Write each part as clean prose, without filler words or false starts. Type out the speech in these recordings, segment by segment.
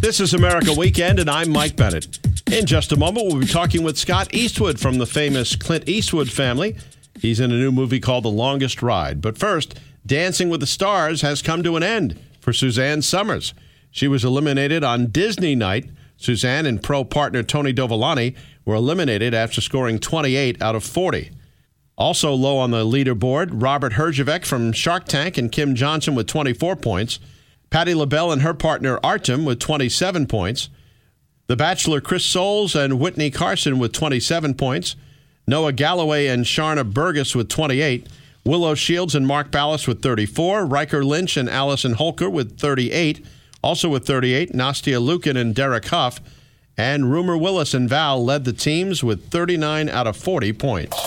This is America Weekend, and I'm Mike Bennett. In just a moment, we'll be talking with Scott Eastwood from the famous Clint Eastwood family. He's in a new movie called The Longest Ride. But first, Dancing with the Stars has come to an end for Suzanne Somers. She was eliminated on Disney night. Suzanne and pro partner Tony Dovolani were eliminated after scoring 28 out of 40. Also low on the leaderboard, Robert Herjavec from Shark Tank and Kim Johnson with 24 points. Patti LaBelle and her partner Artem with 27 points. The Bachelor Chris Soules and Whitney Carson with 27 points. Noah Galloway and Sharna Burgess with 28. Willow Shields and Mark Ballas with 34. Riker Lynch and Allison Holker with 38. Also with 38, Nastia Lukin and Derek Huff. And Rumor Willis and Val led the teams with 39 out of 40 points.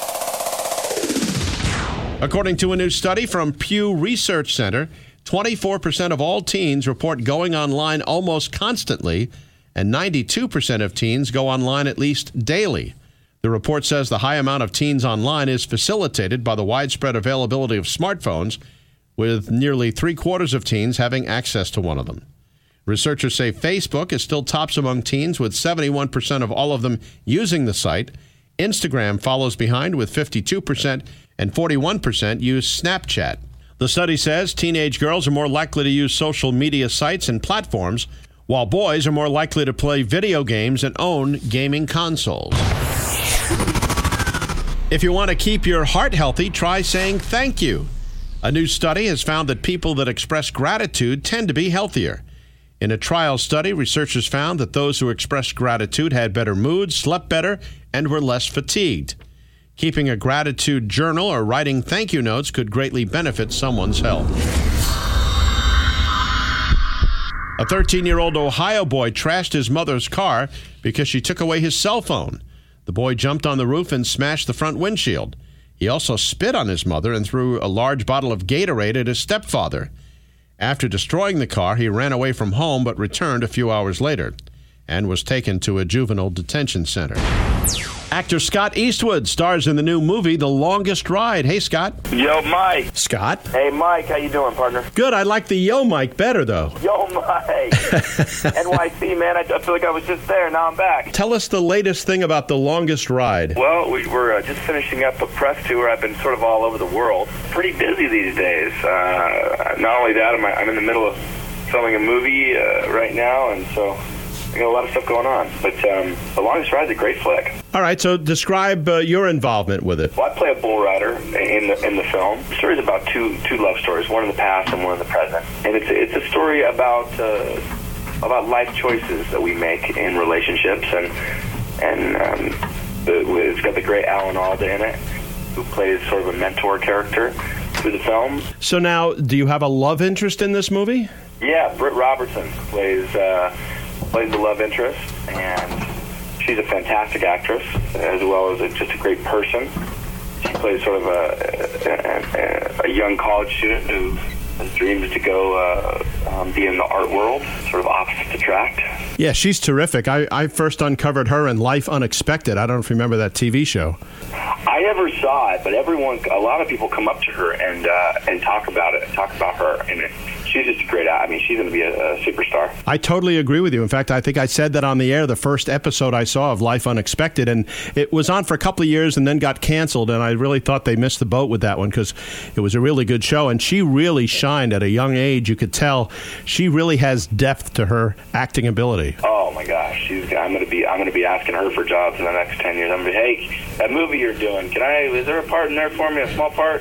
According to a new study from Pew Research Center, 24% of all teens report going online almost constantly, and 92% of teens go online at least daily. The report says the high amount of teens online is facilitated by the widespread availability of smartphones, with nearly three-quarters of teens having access to one of them. Researchers say Facebook is still tops among teens, with 71% of all of them using the site. Instagram follows behind with 52%, and 41% use Snapchat. The study says teenage girls are more likely to use social media sites and platforms, while boys are more likely to play video games and own gaming consoles. If you want to keep your heart healthy, try saying thank you. A new study has found that people that express gratitude tend to be healthier. In a trial study, researchers found that those who expressed gratitude had better mood, slept better, and were less fatigued. Keeping a gratitude journal or writing thank you notes could greatly benefit someone's health. A 13-year-old Ohio boy trashed his mother's car because she took away his cell phone. The boy jumped on the roof and smashed the front windshield. He also spit on his mother and threw a large bottle of Gatorade at his stepfather. After destroying the car, he ran away from home but returned a few hours later and was taken to a juvenile detention center. Actor Scott Eastwood stars in the new movie, The Longest Ride. Hey, Scott. Yo, Mike. Scott. Hey, Mike. How you doing, partner? Good. I like the Yo Mike better, though. Yo, Mike. NYC, man. I feel like I was just there. Now I'm back. Tell us the latest thing about The Longest Ride. Well, we're just finishing up a press tour. I've been sort of all over the world. Pretty busy these days. Not only that, I'm in the middle of filming a movie right now, and so I got a lot of stuff going on. But The Longest Ride is a great flick. All right, so describe your involvement with it. Well, I play a bull rider in the film. The story is about two love stories, one in the past and one in the present. And it's a story about life choices that we make in relationships, and it's got the great Alan Alda in it, who plays sort of a mentor character through the film. So now, do you have a love interest in this movie? Yeah, Britt Robertson plays the love interest, and she's a fantastic actress, as well as just a great person. She plays sort of a young college student who has dreams to go be in the art world, sort of opposite attract. Yeah, she's terrific. I first uncovered her in Life Unexpected. I don't know if you remember that TV show. I never saw it, but a lot of people come up to her and talk about her, and she's just a great. I mean, she's going to be a superstar. I totally agree with you. In fact, I think I said that on the air the first episode I saw of Life Unexpected, and it was on for a couple of years and then got canceled, and I really thought they missed the boat with that one because it was a really good show, and she really shined at a young age. You could tell she really has depth to her acting ability. Oh my gosh, I'm going to be asking her for jobs in the next 10 years. I'm going to be, hey, that movie you're doing, is there a part in there for me, a small part?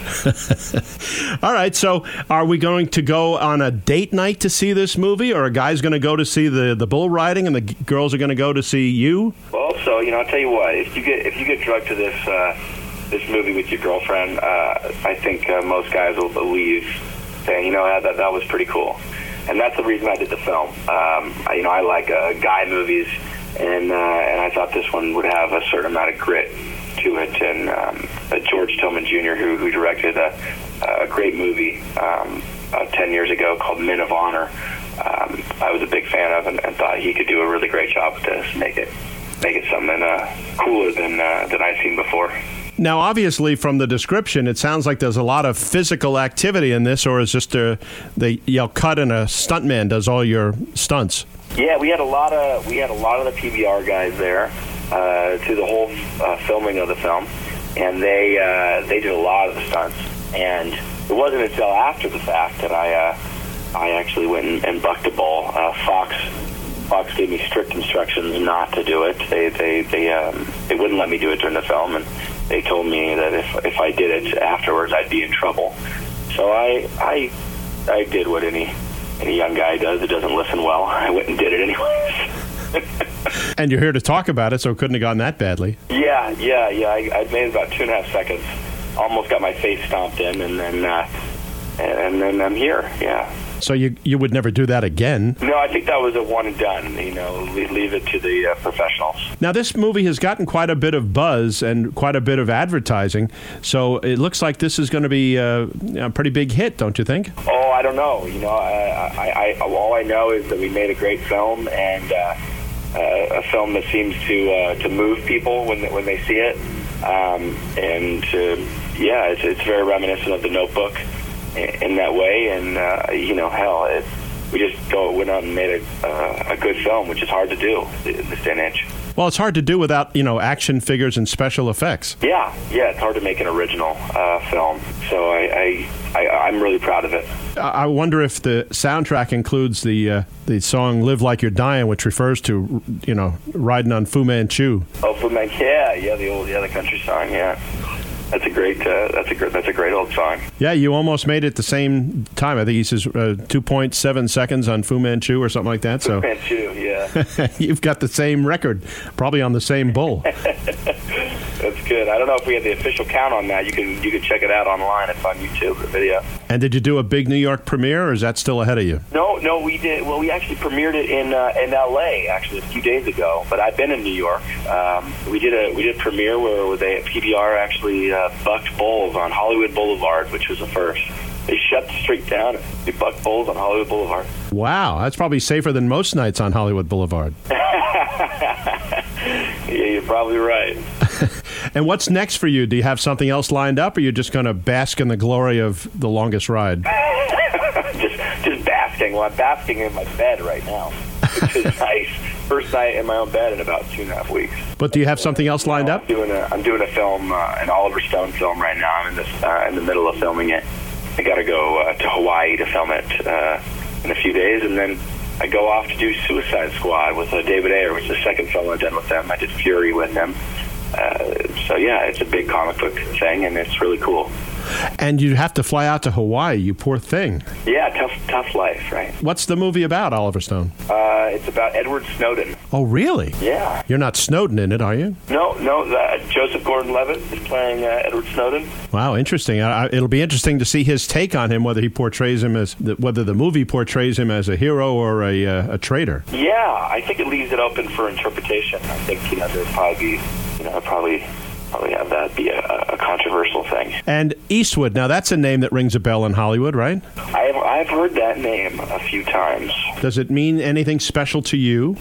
All right, so are we going to go on a date night to see this movie, or a guy's going to go to see the bull riding and the girls are going to go to see you? Well, so I'll tell you what, if you get drugged to this movie with your girlfriend, I think most guys will believe, saying, that was pretty cool. And that's the reason I did the film. I like guy movies, and I thought this one would have a certain amount of grit to it. And George Tillman Jr., who directed a great movie 10 years ago called Men of Honor, I was a big fan of, and thought he could do a really great job with this, make it something cooler than I've seen before. Now, obviously, from the description, it sounds like there's a lot of physical activity in this, or is just they yell cut and a stuntman does all your stunts? Yeah, we had a lot of the PBR guys there through the whole filming of the film, and they did a lot of the stunts. And it wasn't until after the fact that I actually went and bucked a bull. Fox gave me strict instructions not to do it. They wouldn't let me do it during the film, and they told me that if I did it afterwards, I'd be in trouble. So I did what any young guy does that doesn't listen well. I went and did it anyways. And you're here to talk about it, so it couldn't have gone that badly. Yeah. I made it about 2.5 seconds. Almost got my face stomped in, and then I'm here. Yeah. So you would never do that again? No, I think that was a one and done. Leave it to the professionals. Now, this movie has gotten quite a bit of buzz and quite a bit of advertising, so it looks like this is going to be a pretty big hit, don't you think? Oh, I don't know. I all I know is that we made a great film, and a film that seems to move people when they see it, it's very reminiscent of The Notebook in that way, and we just went out and made a good film, which is hard to do in this day and age. Well, it's hard to do without action figures and special effects. Yeah, it's hard to make an original film. So I'm really proud of it. I wonder if the soundtrack includes the song "Live Like You're Dying," which refers to riding on Fu Manchu. Oh, Fu Manchu, yeah, the country song, yeah. That's a great old song. Yeah, you almost made it the same time. I think he says 2.7 seconds on Fu Manchu or something like that. Fu Manchu, yeah. You've got the same record, probably on the same bull. That's good. I don't know if we have the official count on that. You can check it out online. It's on YouTube, the video. And did you do a big New York premiere, or is that still ahead of you? No, we did. Well, we actually premiered it in L.A. actually a few days ago. But I've been in New York. We did a premiere where PBR actually bucked bulls on Hollywood Boulevard, which was a first. They shut the street down. We bucked bulls on Hollywood Boulevard. Wow, that's probably safer than most nights on Hollywood Boulevard. Yeah, you're probably right. And what's next for you? Do you have something else lined up, or are you just going to bask in the glory of The Longest Ride? just basking. Well, I'm basking in my bed right now, which is nice. First night in my own bed in about 2.5 weeks. But do you have something else lined up? I'm doing a film, an Oliver Stone film right now. I'm in the middle of filming it. I got to go to Hawaii to film it in a few days, and then I go off to do Suicide Squad with David Ayer, which is the second film I've done with them. I did Fury with them. So yeah, it's a big comic book thing, and it's really cool. And you have to fly out to Hawaii, you poor thing. Yeah, tough life, right? What's the movie about, Oliver Stone? It's about Edward Snowden. Oh, really? Yeah. You're not Snowden in it, are you? No. Joseph Gordon-Levitt is playing Edward Snowden. Wow, interesting. It'll be interesting to see his take on him, whether the movie portrays him as a hero or a traitor. Yeah, I think it leaves it open for interpretation. I think there'll probably be, probably have that be a controversial thing. And Eastwood, now that's a name that rings a bell in Hollywood, right? I've heard that name a few times. Does it mean anything special to you?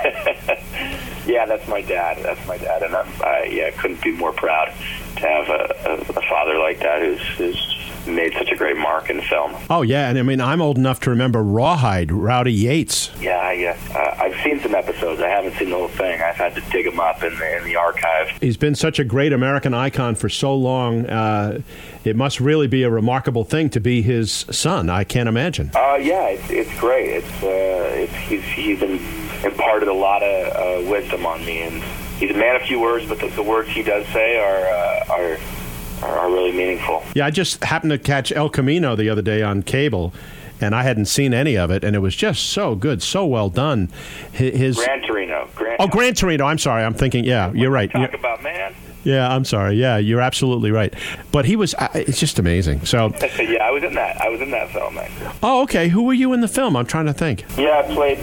Yeah, that's my dad, and I couldn't be more proud to have a father like that who's made such a great mark in film. Oh, yeah, and I mean, I'm old enough to remember Rawhide, Rowdy Yates. Yeah. I've seen some episodes. I haven't seen the whole thing. I've had to dig them up in the archive. He's been such a great American icon for so long. It must really be a remarkable thing to be his son. I can't imagine. Yeah, it's great. He's imparted a lot of wisdom on me, and he's a man of few words, but the words he does say are really meantorino. Yeah, I just happened to catch El Camino the other day on cable, and I hadn't seen any of it, and it was just so good, so well done. Gran Torino. Gran Torino. I'm sorry. I'm thinking, yeah, you're right. Talk about man. Yeah, I'm sorry. Yeah, you're absolutely right. But he was, it's just amazing. So yeah, I was in that film, man. Oh, okay. Who were you in the film? I'm trying to think. Yeah, I played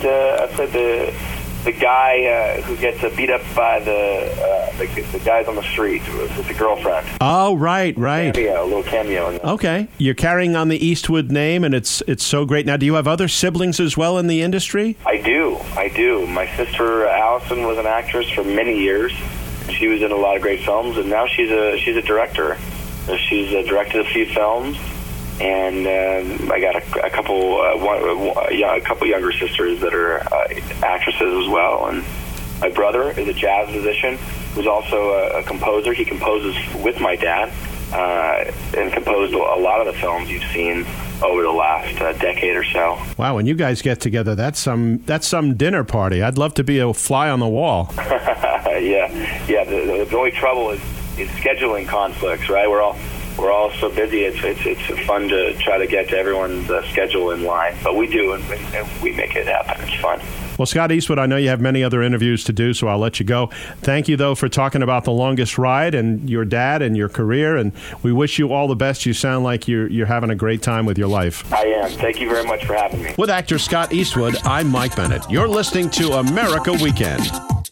the guy who gets beat up by the guys on the street with the girlfriend. Oh, right. A little cameo. In okay. You're carrying on the Eastwood name, and it's so great. Now, do you have other siblings as well in the industry? I do. My sister Allison was an actress for many years, She was in a lot of great films, and now she's a director. She's directed a few films, and I got a couple younger sisters that are actresses as well. And my brother is a jazz musician who's also a composer. He composes with my dad and composed a lot of the films you've seen over the last decade or so. Wow, when you guys get together, that's some dinner party. I'd love to be a fly on the wall. Yeah. The only trouble is scheduling conflicts, right? We're all so busy. It's fun to try to get to everyone's schedule in line, but we do, and we make it happen. It's fun. Well, Scott Eastwood, I know you have many other interviews to do, so I'll let you go. Thank you, though, for talking about The Longest Ride and your dad and your career, and we wish you all the best. You sound like you're having a great time with your life. I am. Thank you very much for having me. With actor Scott Eastwood, I'm Mike Bennett. You're listening to America Weekend.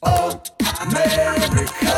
America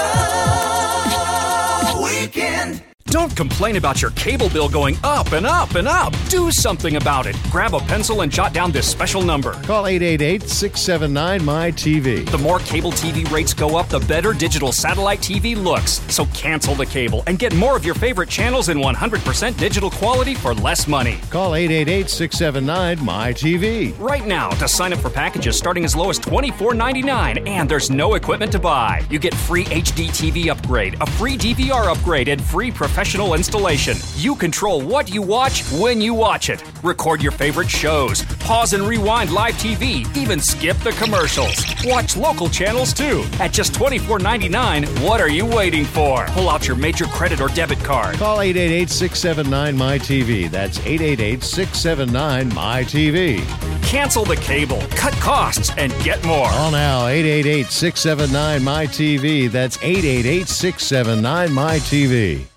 Weekend. Don't complain about your cable bill going up and up and up. Do something about it. Grab a pencil and jot down this special number. Call 888-679-MY-TV. The more cable TV rates go up, the better digital satellite TV looks. So cancel the cable and get more of your favorite channels in 100% digital quality for less money. Call 888-679-MY-TV. Right now to sign up for packages starting as low as $24.99, and there's no equipment to buy. You get free HD TV upgrade, a free DVR upgrade, and free professional installation. You control what you watch when you watch it. Record your favorite shows. Pause and rewind live TV. Even skip the commercials. Watch local channels too. At just $24.99, what are you waiting for? Pull out your major credit or debit card. Call 888-679-MY-TV. That's 888-679-MY-TV. Cancel the cable, cut costs, and get more. Call now, 888-679-MY-TV. That's 888-679-MY-TV.